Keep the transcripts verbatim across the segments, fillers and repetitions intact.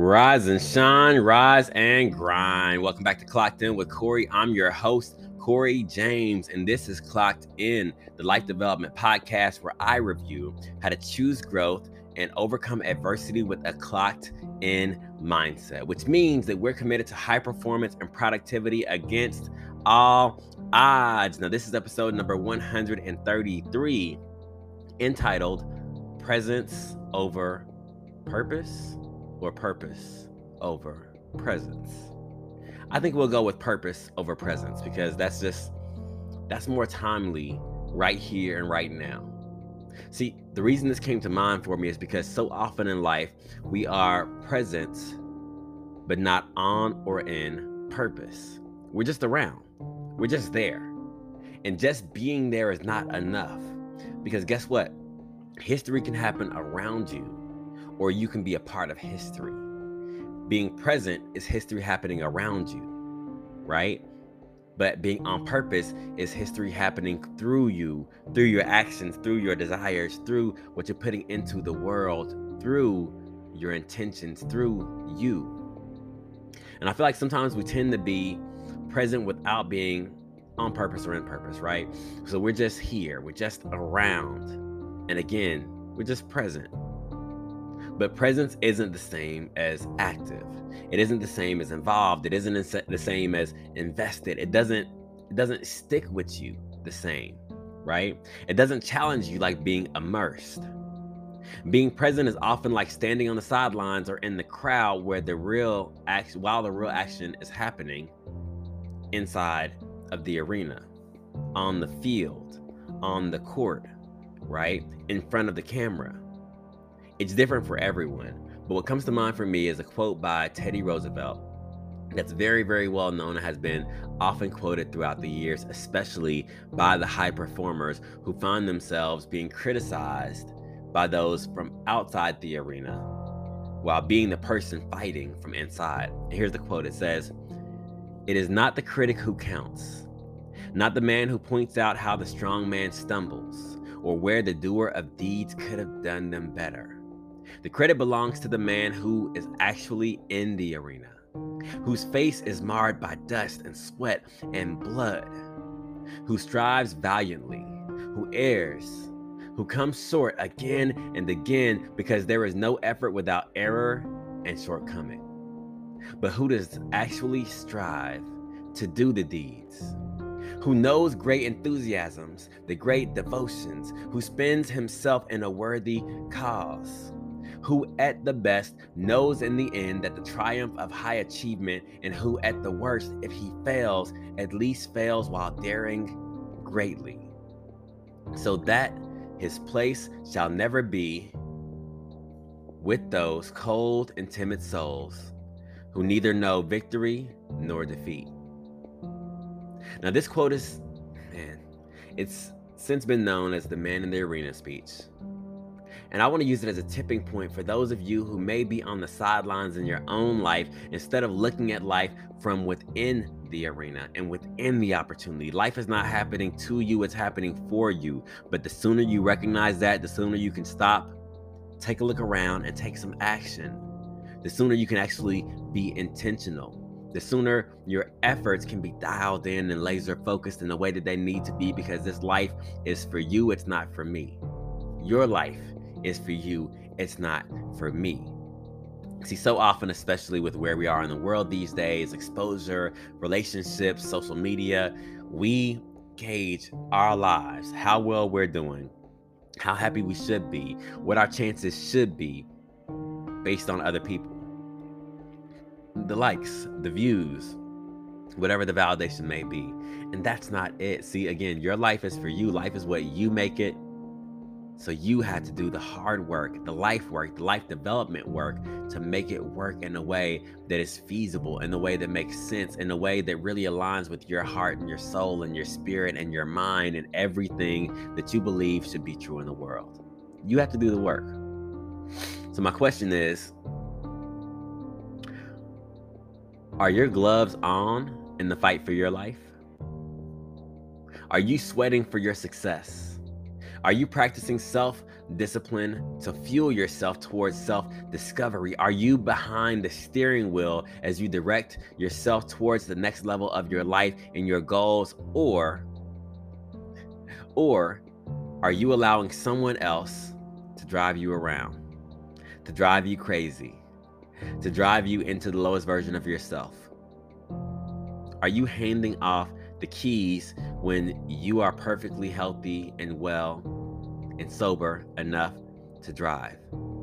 Rise and shine, rise and grind. Welcome back to Clocked In with Corey. I'm your host, Corey James, and this is Clocked In, the life development podcast where I review how to choose growth and overcome adversity with a clocked in mindset, which means that we're committed to high performance and productivity against all odds. Now, this is episode number one hundred thirty-three, entitled Presence Over Purpose or Purpose Over Presence. I think we'll go with purpose over presence because that's just, that's more timely right here and right now. See, the reason this came to mind for me is because so often in life, we are present, but not on or in purpose. We're just around. We're just there. And just being there is not enough because guess what? History can happen around you, or you can be a part of history. Being present is history happening around you, right? But being on purpose is history happening through you, through your actions, through your desires, through what you're putting into the world, through your intentions, through you. And I feel like sometimes we tend to be present without being on purpose or in purpose, right? So we're just here, we're just around. And again, we're just present. But presence isn't the same as active. It isn't the same as involved. It isn't the same as invested. It doesn't, it doesn't stick with you the same, right? It doesn't challenge you like being immersed. Being present is often like standing on the sidelines or in the crowd where the real action, while the real action is happening inside of the arena, on the field, on the court, right? In front of the camera. It's different for everyone, but what comes to mind for me is a quote by Teddy Roosevelt that's very, very well known and has been often quoted throughout the years, especially by the high performers who find themselves being criticized by those from outside the arena while being the person fighting from inside. And here's the quote. It says, "It is not the critic who counts, not the man who points out how the strong man stumbles or where the doer of deeds could have done them better. The credit belongs to the man who is actually in the arena, whose face is marred by dust and sweat and blood, who strives valiantly, who errs, who comes short again and again because there is no effort without error and shortcoming, but who does actually strive to do the deeds, who knows great enthusiasms, the great devotions, who spends himself in a worthy cause, who at the best knows in the end that the triumph of high achievement, and who at the worst, if he fails, at least fails while daring greatly, so that his place shall never be with those cold and timid souls who neither know victory nor defeat." Now this quote is, man, it's since been known as the man in the arena speech. And I want to use it as a tipping point for those of you who may be on the sidelines in your own life instead of looking at life from within the arena and within the opportunity. Life is not happening to you, it's happening for you. But the sooner you recognize that, the sooner you can stop, take a look around, and take some action. The sooner you can actually be intentional. The sooner your efforts can be dialed in and laser focused in the way that they need to be, because this life is for you, it's not for me. Your life is for you, it's not for me. See, so often, especially with where we are in the world these days, exposure, relationships, social media, we gauge our lives, how well we're doing, how happy we should be, what our chances should be based on other people. The likes, the views, whatever the validation may be. And that's not it. See, again, your life is for you. Life is what you make it. So you had to do the hard work, the life work, the life development work to make it work in a way that is feasible, in a way that makes sense, in a way that really aligns with your heart and your soul and your spirit and your mind and everything that you believe should be true in the world. You have to do the work. So my question is, are your gloves on in the fight for your life? Are you sweating for your success? Are you practicing self-discipline to fuel yourself towards self-discovery? Are you behind the steering wheel as you direct yourself towards the next level of your life and your goals? Or, or are you allowing someone else to drive you around, to drive you crazy, to drive you into the lowest version of yourself? Are you handing off the keys when you are perfectly healthy and well and sober enough to drive?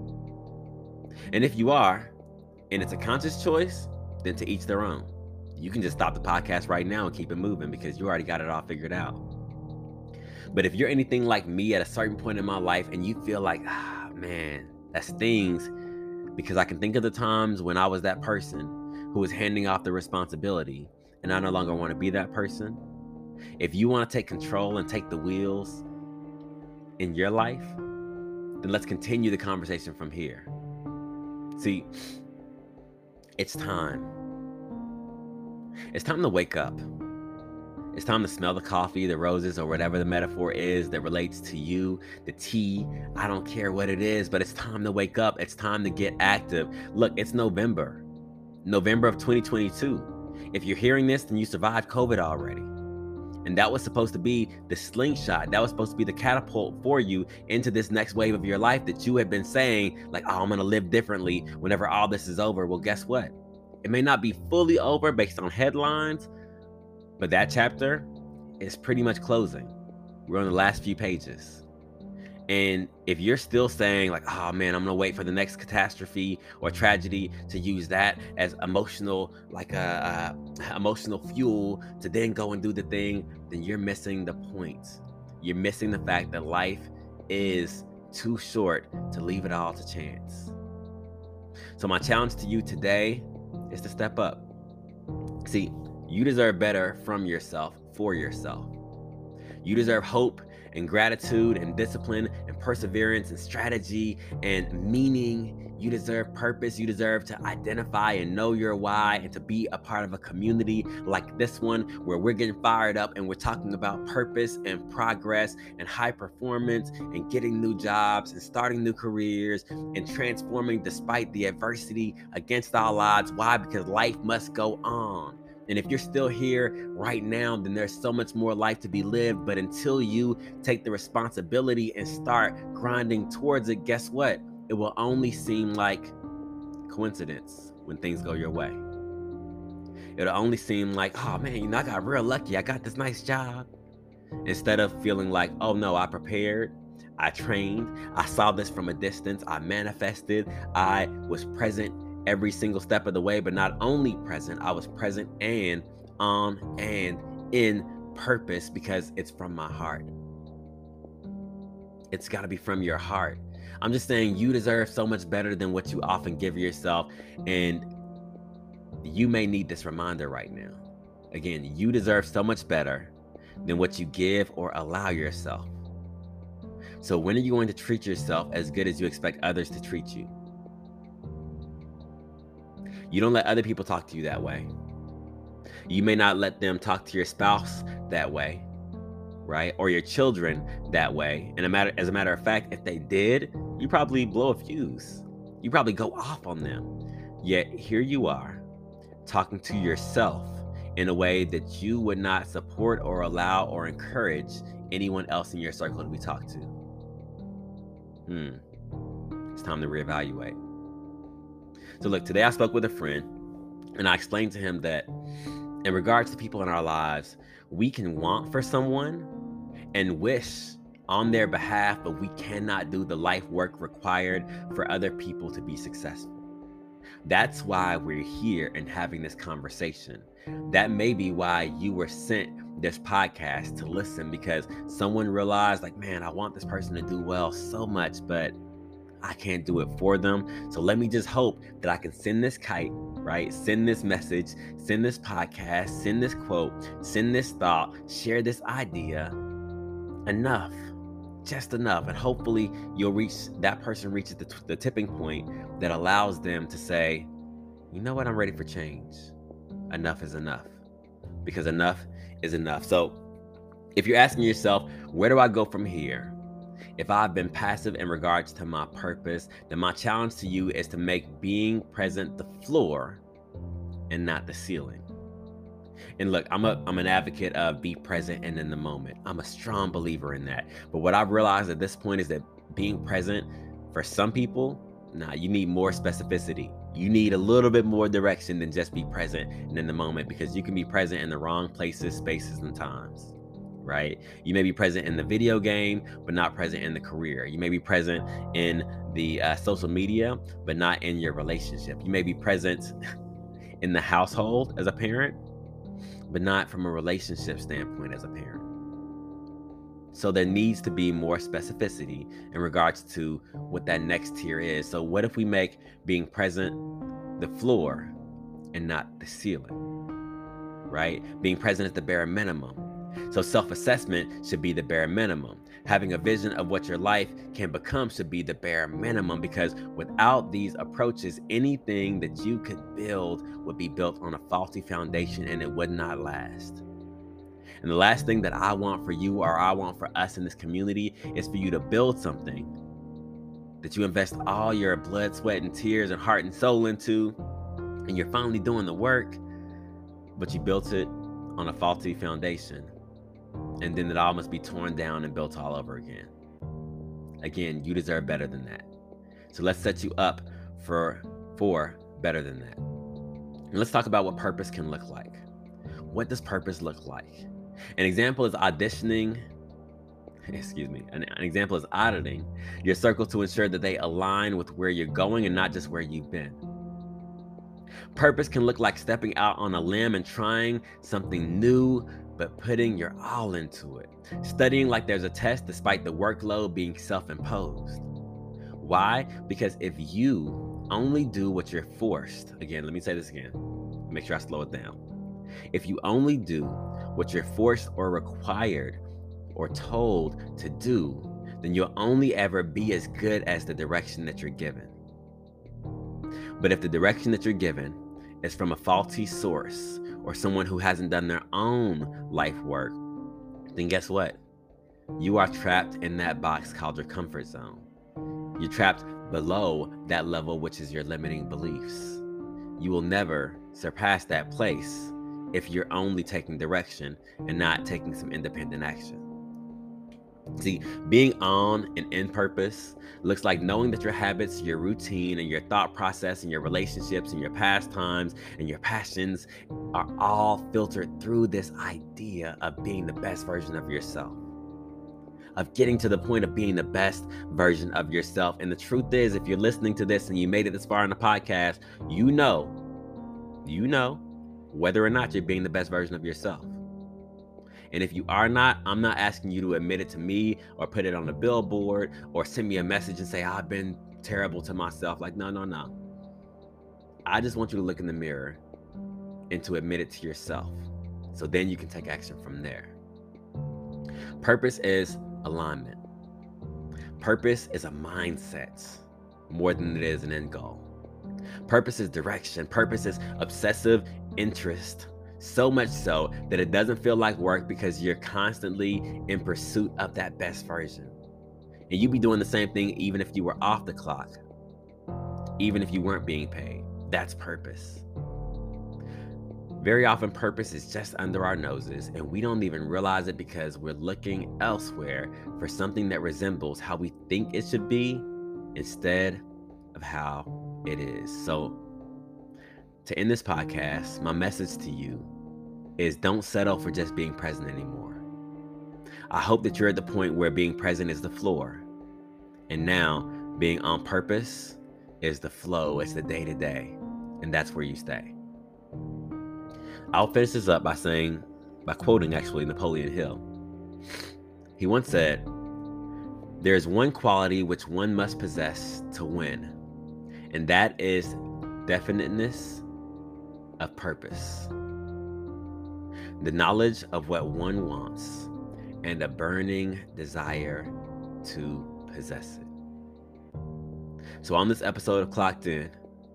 And if you are, and it's a conscious choice, then to each their own. You can just stop the podcast right now and keep it moving because you already got it all figured out. But if you're anything like me at a certain point in my life and you feel like, ah, man, that stings, because I can think of the times when I was that person who was handing off the responsibility, and I no longer want to be that person. If you want to take control and take the wheels in your life, then let's continue the conversation from here. See, it's time. It's time to wake up. It's time to smell the coffee, the roses, or whatever the metaphor is that relates to you, the tea. I don't care what it is, but it's time to wake up. It's time to get active. Look, it's November, November of twenty twenty-two. If you're hearing this, then you survived COVID already. And that was supposed to be the slingshot. That was supposed to be the catapult for you into this next wave of your life that you had been saying, like, oh, I'm going to live differently whenever all this is over. Well, guess what? It may not be fully over based on headlines, but that chapter is pretty much closing. We're on the last few pages. And if you're still saying like, oh man, I'm gonna wait for the next catastrophe or tragedy to use that as emotional, like a, a emotional fuel to then go and do the thing, then you're missing the point. You're missing the fact that life is too short to leave it all to chance. So my challenge to you today is to step up. See, you deserve better from yourself, for yourself. You deserve hope and gratitude and discipline and perseverance and strategy and meaning. You deserve purpose. You deserve to identify and know your why and to be a part of a community like this one where we're getting fired up and we're talking about purpose and progress and high performance and getting new jobs and starting new careers and transforming despite the adversity against all odds. Why? Because life must go on. And if you're still here right now, then there's so much more life to be lived. But until you take the responsibility and start grinding towards it, guess what? It will only seem like coincidence when things go your way. It'll only seem like, oh man, you know, I got real lucky. I got this nice job. Instead of feeling like, oh no, I prepared. I trained. I saw this from a distance. I manifested. I was present every single step of the way, but not only present, I was present and on and in purpose because it's from my heart. It's got to be from your heart. I'm just saying you deserve so much better than what you often give yourself. And you may need this reminder right now. Again, you deserve so much better than what you give or allow yourself. So when are you going to treat yourself as good as you expect others to treat you? You don't let other people talk to you that way. You may not let them talk to your spouse that way, right? Or your children that way. And a matter, as a matter of fact, if they did, you probably blow a fuse. You probably go off on them. Yet here you are talking to yourself in a way that you would not support or allow or encourage anyone else in your circle to be talked to. Hmm. It's time to reevaluate. So look, today I spoke with a friend and I explained to him that in regards to people in our lives, we can want for someone and wish on their behalf, but we cannot do the life work required for other people to be successful. That's why we're here and having this conversation. That may be why you were sent this podcast to listen, because someone realized like, man, I want this person to do well so much, but I can't do it for them. So let me just hope that I can send this kite, right? Send this message, send this podcast, send this quote, send this thought, share this idea enough, just enough. And hopefully you'll reach, that person reaches the, the tipping point that allows them to say, you know what? I'm ready for change. Enough is enough, because enough is enough. So if you're asking yourself, where do I go from here? If I've been passive in regards to my purpose, then my challenge to you is to make being present the floor and not the ceiling. And look, I'm a I'm an advocate of be present and in the moment. I'm a strong believer in that. But what I've realized at this point is that being present for some people, nah, you need more specificity. You need a little bit more direction than just be present and in the moment, because you can be present in the wrong places, spaces, and times. Right? You may be present in the video game, but not present in the career. You may be present in the uh, social media, but not in your relationship. You may be present in the household as a parent, but not from a relationship standpoint as a parent. So there needs to be more specificity in regards to what that next tier is. So what if we make being present the floor and not the ceiling, right? Being present is the bare minimum. So self-assessment should be the bare minimum. Having a vision of what your life can become should be the bare minimum, because without these approaches, anything that you could build would be built on a faulty foundation and it would not last. And the last thing that I want for you, or I want for us in this community, is for you to build something that you invest all your blood, sweat, and tears and heart and soul into, and you're finally doing the work, but you built it on a faulty foundation. And then it all must be torn down and built all over again. Again, you deserve better than that. So let's set you up for, for better than that. And let's talk about what purpose can look like. What does purpose look like? An example is auditioning, excuse me, an, an example is auditing your circle to ensure that they align with where you're going and not just where you've been. Purpose can look like stepping out on a limb and trying something new, but putting your all into it. Studying like there's a test despite the workload being self-imposed. Why? Because if you only do what you're forced, again, let me say this again, make sure I slow it down. If you only do what you're forced or required or told to do, then you'll only ever be as good as the direction that you're given. But if the direction that you're given is from a faulty source or someone who hasn't done their own life work, then guess what? You are trapped in that box called your comfort zone. You're trapped below that level, which is your limiting beliefs. You will never surpass that place if you're only taking direction and not taking some independent action. See, being on and in purpose looks like knowing that your habits, your routine, and your thought process, and your relationships, and your pastimes, and your passions are all filtered through this idea of being the best version of yourself, of getting to the point of being the best version of yourself. And the truth is, if you're listening to this and you made it this far in the podcast, you know, you know whether or not you're being the best version of yourself. And if you are not, I'm not asking you to admit it to me or put it on a billboard or send me a message and say, I've been terrible to myself. Like, no, no, no. I just want you to look in the mirror and to admit it to yourself. So then you can take action from there. Purpose is alignment. Purpose is a mindset more than it is an end goal. Purpose is direction. Purpose is obsessive interest. So much so that it doesn't feel like work because you're constantly in pursuit of that best version. And you'd be doing the same thing even if you were off the clock, even if you weren't being paid. That's purpose. Very often purpose is just under our noses and we don't even realize it because we're looking elsewhere for something that resembles how we think it should be instead of how it is. So to end this podcast, my message to you is don't settle for just being present anymore. I hope that you're at the point where being present is the floor. And now being on purpose is the flow. It's the day-to-day. And that's where you stay. I'll finish this up by saying, by quoting actually Napoleon Hill. He once said, "There is one quality which one must possess to win, and that is definiteness of purpose, the knowledge of what one wants, and a burning desire to possess it." So on this episode of Clocked In,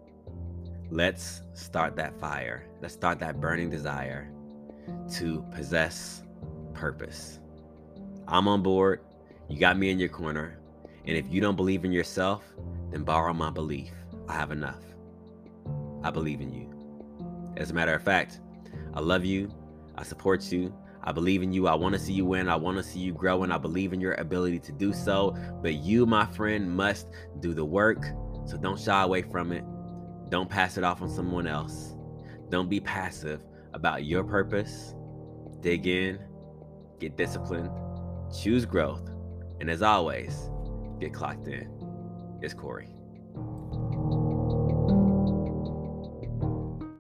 let's start that fire. Let's start that burning desire to possess purpose. I'm on board. You got me in your corner. And if you don't believe in yourself, then borrow my belief. I have enough. I believe in you. As a matter of fact, I love you. I support you. I believe in you. I want to see you win. I want to see you grow, and I believe in your ability to do so. But you, my friend, must do the work. So don't shy away from it. Don't pass it off on someone else. Don't be passive about your purpose. Dig in, get disciplined, choose growth, and as always, get clocked in. It's Corey.